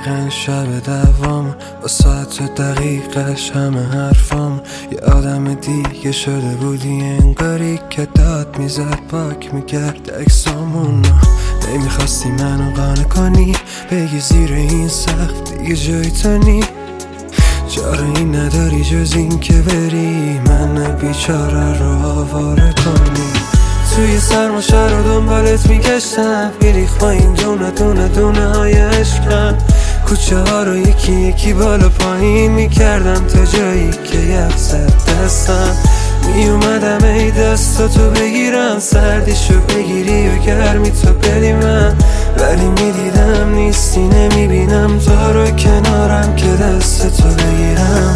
دقیقا شب دوام با ساعت دقیقش همه حرفام یه آدم دیگه شده بودی، انگاری که داد میزد پاک میکرد اکسامون. نمیخواستی منو قانع کنی، بگی زیر این سقف دیگه جای تو نی. چاره این نداری جز این که بری من بیچاره رو آواره کنی. توی سرماشه رو دنبالت میگشتم، میریخ با این دونه های عشقم. کوچه ها رو یکی یکی بالا پایین میکردم تا جایی که یخ زد دستم. میومدم ای دستاتو بگیرم، سردیشو بگیری و گرمی تو بدی من. ولی میدیدم نیستی، نمیبینم تو رو کنارم که دستتو بگیرم.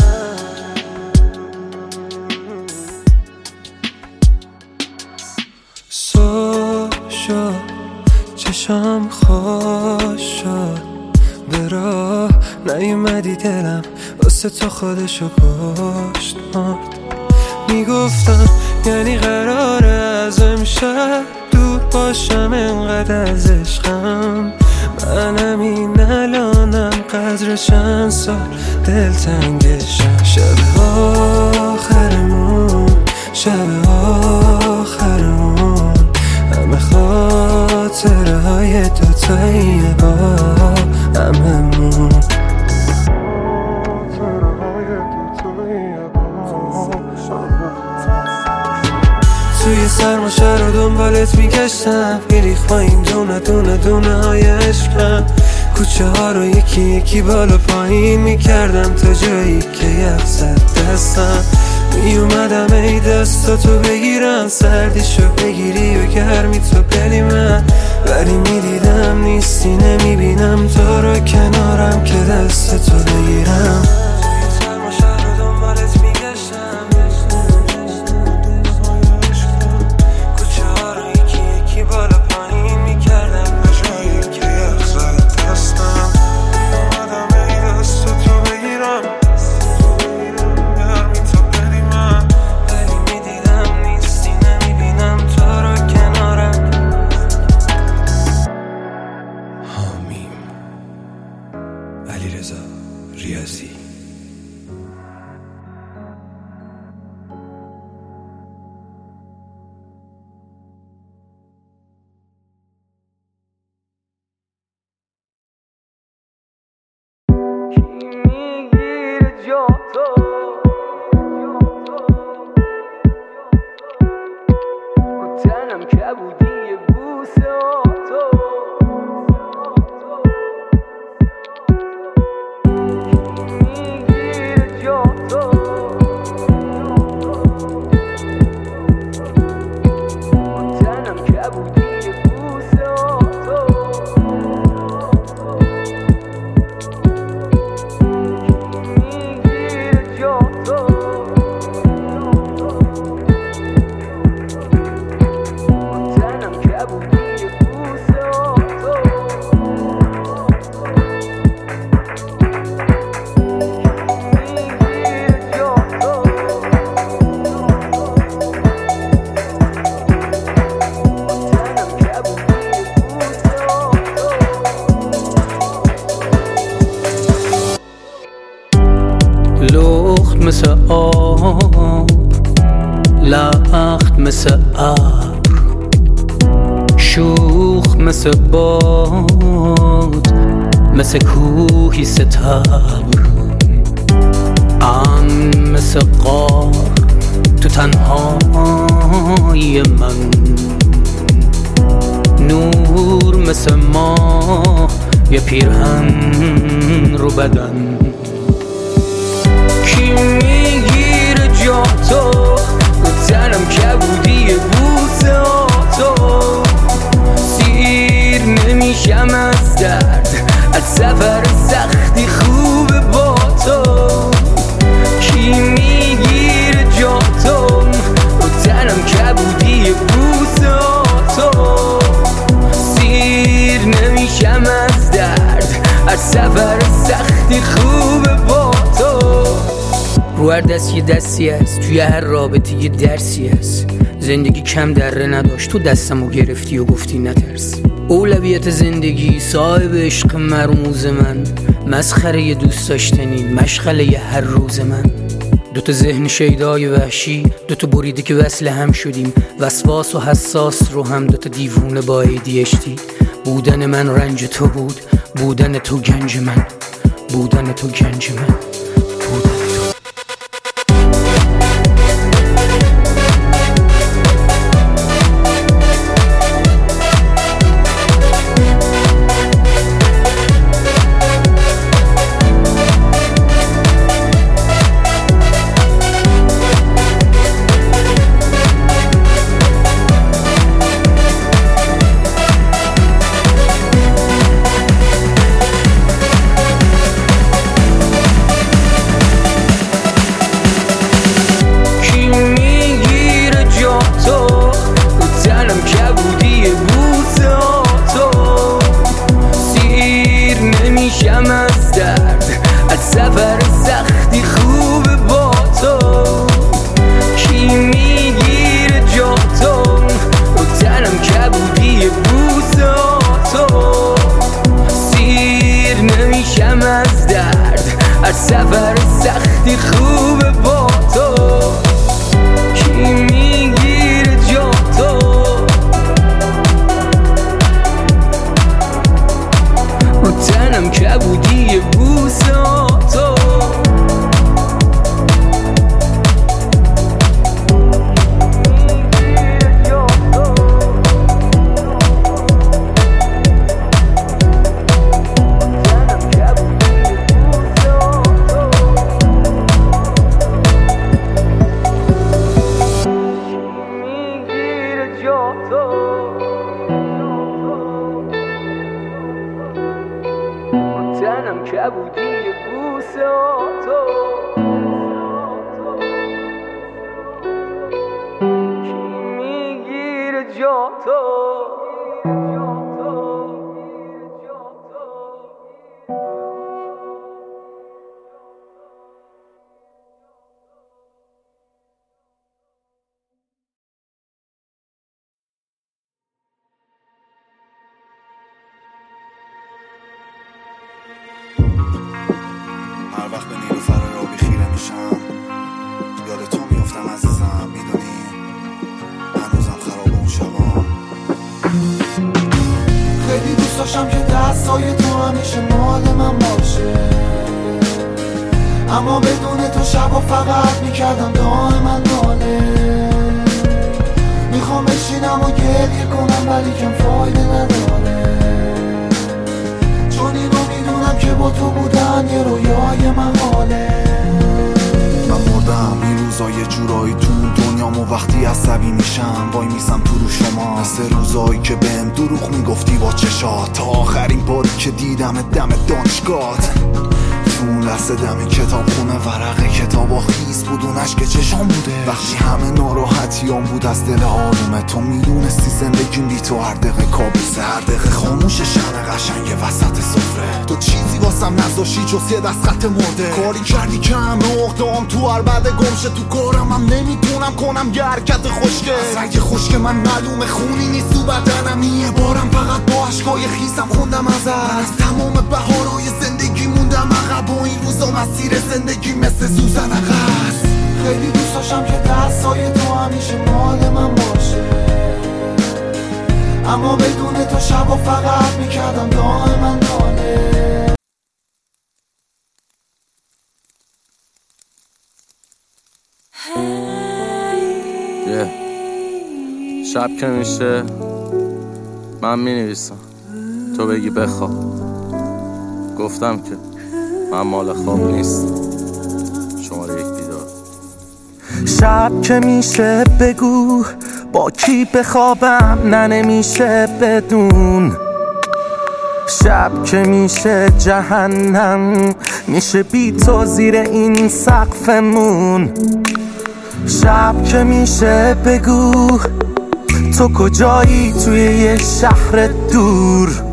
چشام خوش شد به راه نیومدی، دلم واسه تو خودشو کشت مرد. میگفتم یعنی قراره از امشب دور باشم، انقدر از عشقم. منم این الانم قدر چند سال دلتنگشم. شب آخرمون همه خاطره های دوتایی با هممون. توی سرماشه رو دنبالت میگشتم، میریخ با این دونه های عشقم. کوچه ها رو یکی یکی بالا پایین میکردم تا جایی که یخ زد دستم. میومدم ای دستاتو بگیرم، سردیشو بگیری و گرمی تو بدی من. ولی میدیدم نیستی، نمیبینم تو رو کنارم که دستتو بگیرم. علیرضا ریاضی. لخت مثل آب، لخت مثل ابر، شوخ مثل باد، مثل کوهی ستبر. مثل غار تو تنهای من، نور مثل ماه یه پیرهن رو بدن. کی میگیره جا تو تنم کبودی بوسه ها تو، سیر نمیشم از درد، از سفر سختی خوبه با تو. کی میگیره جا تو تنم کبودی بوسه ها تو، سیر نمیشم از درد، از سفر سختی خوبه با تو. رو هر دست یه دستی هست، توی هر رابطه یه درسی هست. زندگی کم دره نداشت، تو دستمو گرفتی و گفتی نترس. اولویت زندگی صاحب عشق مرموز من، مسخره ی دوست داشتنی مشغله ی هر روز من. دوتا ذهن شیدای وحشی، دوتا بریده که وصل هم شدیم، وسواس و حساس رو هم دوتا دیوونه با ADHD. بودن من رنج تو بود، بودن تو گنج من، بودن تو گنج من، بودن تو. سفر سختی خوبه با تو، کی میگیره جا تو، رو تنم کبودی بوسه تو. سیر نمیشم از درد، از سفر سختی خوبه با تو، کی میگیره جا تو، رو تنم کبودی بوسه تو. تنم کبودی بوسه تو، کی میگیره جا تو. هر وقت به نیلوفرای آبی خیره میشم، یاد تو میفتم عزیزم، میدونی هنوزم خراب اون شبام. خیلی دوست داشتم که دستای تو همیشه مال من باشه، اما بدون تو شبا فقط میکردم دائما ناله. میخوام بشینم و گریه کنم ولی کم فایده نداره، چون اینو میدونم که با تو بودن یه رویای محاله. من مردم این روزا یه جورایی تو دنیامو، وقتی عصبی میشم وای میسم تو رو شما، مثل روزایی که بهم دروغ میگفتی با چشات، تا آخرین باری که دیدم دم دانشگاهت. تو اون لحظه دم کتاب خونه ورقه کتاب و خیس بود اون عشق چشام بوده، وقتی همه ناراحتیام بود از دل آرومه. تو میدونستی زندگیم بی تو هر دقیقه کابوسه، هر دقیقه خاموش شمع قشنگ وسط سفره. تو چیزی واسم نذاشتی جز یه دست خط مرده، کاری کردی که همه اقدام تو هر بعد گمشه. تو کارم هم نمیتونم کنم یه حرکت خوشگه، از رنگ خشک من معلومه خونی نیست تو بدنم. یه بارم فقط با عشقای خیسم خوندم ازت، من از تمام بهارهای زندگی موندم عقب و این روزا مسیر زندگی مثل سوزن عقص. خیلی دوست داشتم که دستای تو همیشه مال من باشه، اما بدون تو شبا فقط میکردم دائما ناله. شب که میشه من مینویسم، تو بگی بخواب. گفتم که من مال خواب نیست. شماره 1 بیدار. شب که میشه بگو با کی بخوابم، نه نمیشه بدون. شب که میشه جهنم، میشه بی تو زیر این سقفمون. شب که میشه بگو تو کجایی توی یه شهر دور.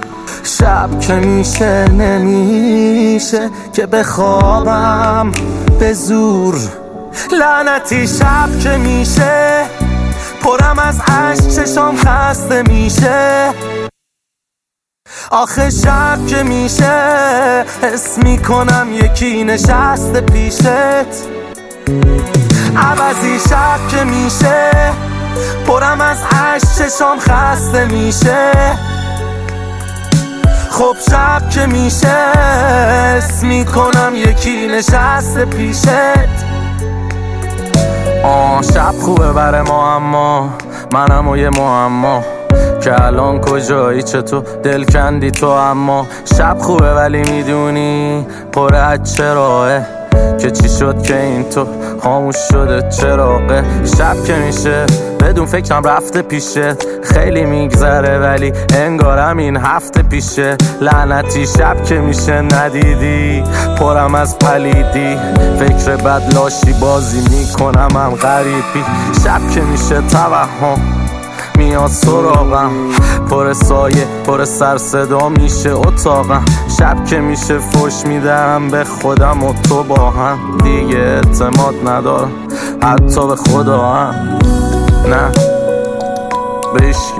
شب که میشه نمیشه که بخوابم به زور. لعنتی شب که میشه پرم از عشق، چشام خسته میشه. آخه شب که میشه حس میکنم یکی نشسته پیشت. عوضی شب که میشه پرم از عشق، چشام خسته میشه. خب شب که میشه حس میکنم یکی نشسته پیشت. شب خوبه بره ما، اما منم و یه معما که الان کجایی، چطور دل کندی تو. اما شب خوبه ولی میدونی پر از چراغه که چی شد که این تو خاموش شده چراغه. شب که میشه بدون فکرم رفته پیشه، خیلی میگذره ولی انگارم این هفته پیشه. لعنتی شب که میشه ندیدی پرم از پلیدی، فکر بد لاشی بازی میکنم هم غریبی. شب که میشه توهم میاد سراغم، پر سایه پر سر صدا میشه اتاقم. شب که میشه فوش میدم به خودم و تو با هم دیگه اعتماد ندارم حتی به خدا هم، نه به هیچکی.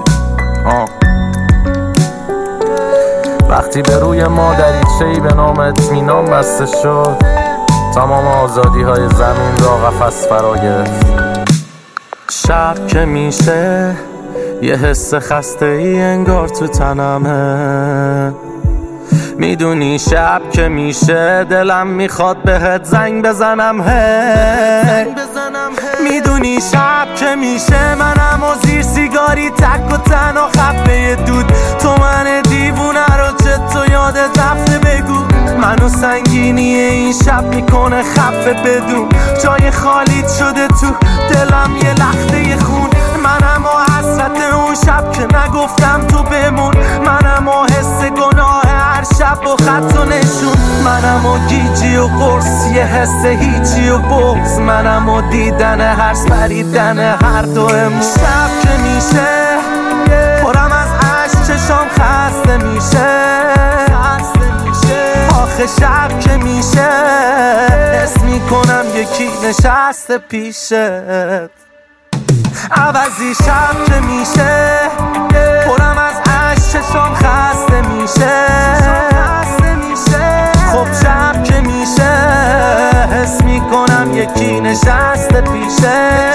وقتی به روی ما دریچه‌ای به نام اطمینان بسته شد، تمام آزادی های زمین را قفس فرا گرفت. شب که میشه یه حس خسته ای انگار تو تنمه. میدونی شب که میشه دلم میخواد بهت زنگ بزنم. میدونی شب که میشه منم و زیر سیگاری تک و تنها خفه دود. تو من دیوونه رو چطور یادت رفته بگو. منو سنگینی این شب میکنه خفه بدون. جای خالیت شده تو دلم یه لخته خون. منم و حسرت اون شب که نگفتم تو بمون. منم و حس گناه هر شب و خط و نشون. منم و گیجی و قرص یه حس هیچی و بغض. منم و دیدن هر پریدن هر دومون. شب که میشه پرم از عشق، چشام خسته میشه. آخه شب که میشه حس میکنم یکی نشسته پیشت. عوضی شب که میشه پرم از عشق، چشام خسته میشه. خب شب که میشه حس میکنم یکی نشسته پیشه.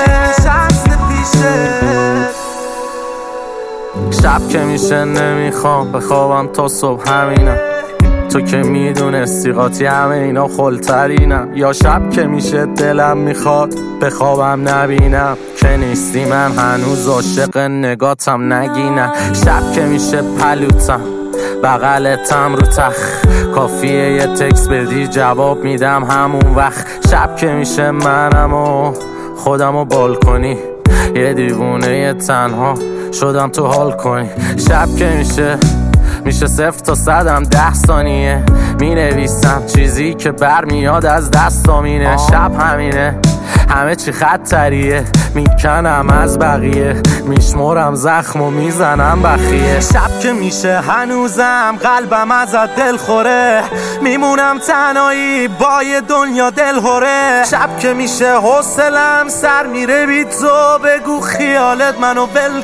شب که میشه نمیخوام بخوابم تا صبح همینم. تو که میدونستی قاطی همه اینا خلترینم. یا شب که میشه دلم میخواد بخوابم نبینم که نیستی، من هنوز عاشق نگاتم نگینم. شب که میشه پلوتم بغلتم رو تخ، کافیه یه تکس بدی جواب میدم همون وقت. شب که میشه منم و خودم و بالکنی، یه دیوونه تنها شدم تو حال کنی. شب که میشه 0 تا 100 10 ثانیه مینویسم چیزی که برمیاد از دستامینه. شب همینه همه چی خطریه، میکنم از بقیه، میشمرم زخم و میزنم بخیه. شب که میشه هنوزم قلبم ازت دل خوره، میمونم تنهایی با یه دنیا دل هوره. شب که میشه حوصلم سر میره بی تو، بگو خیالت منو ول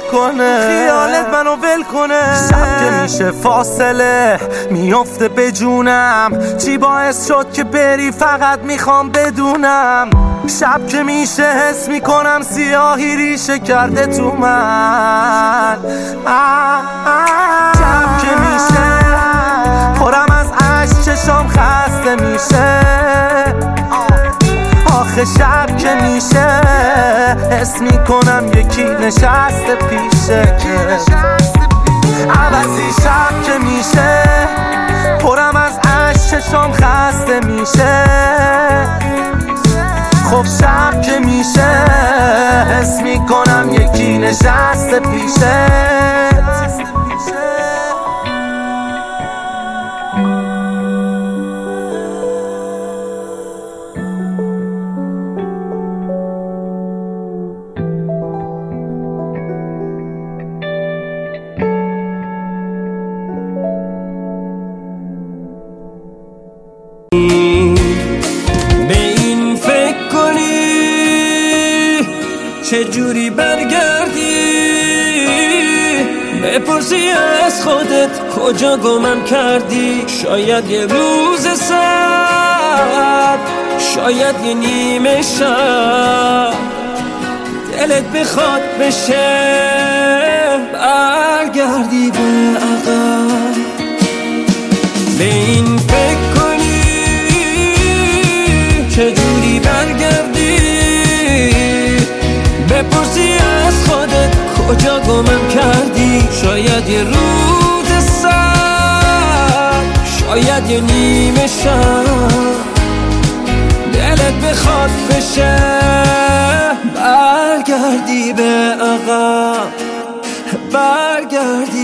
کنه. شب که میشه فاصله میفته به جونم، چی باعث شد که بری فقط میخوام بدونم. شب که میشه حس میکنم سیاهی ریشه کرده تو من. شب که میشه پرم از عشق، چشام خسته میشه. آخه شب که میشه حس میکنم یکی نشسته پیشه. عوضی شب که میشه پرم از عشق، چشام خسته میشه. خب شب که میشه حس میکنم یکی نشسته پیشه. به این چجوری برگردی؟ بپرسی از خودت کجا گمم کردی؟ شاید یه روز سرد، شاید یه نیمه شب دلت بخواد بشه برگردی به عقب. به این فکر کنی چجوری برگردی؟ بپرسی از خودت کجا گمم کردی؟ شاید یه روز سرد، شاید یه نیمه شب دلت بخواد بشه برگردی به عقب، برگردی